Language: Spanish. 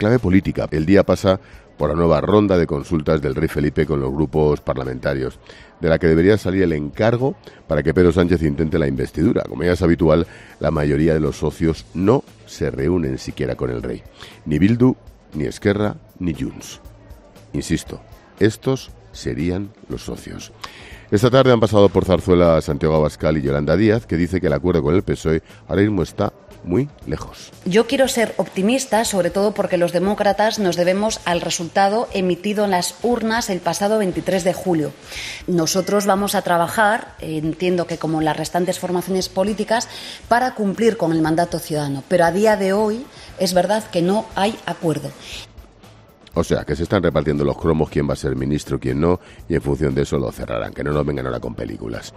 Clave política. El día pasa por la nueva ronda de consultas del rey Felipe con los grupos parlamentarios, de la que debería salir el encargo para que Pedro Sánchez intente la investidura. Como ya es habitual, la mayoría de los socios no se reúnen siquiera con el rey. Ni Bildu, ni Esquerra, ni Junts. Insisto, estos serían los socios. Esta tarde han pasado por Zarzuela Santiago Abascal y Yolanda Díaz, que dice que el acuerdo con el PSOE ahora mismo está muy lejos. Yo quiero ser optimista, sobre todo porque los demócratas nos debemos al resultado emitido en las urnas el pasado 23 de julio. Nosotros vamos a trabajar, entiendo que como las restantes formaciones políticas, para cumplir con el mandato ciudadano. Pero a día de hoy es verdad que no hay acuerdo. O sea, que se están repartiendo los cromos, quién va a ser ministro, quién no, y en función de eso lo cerrarán, que no nos vengan ahora con películas.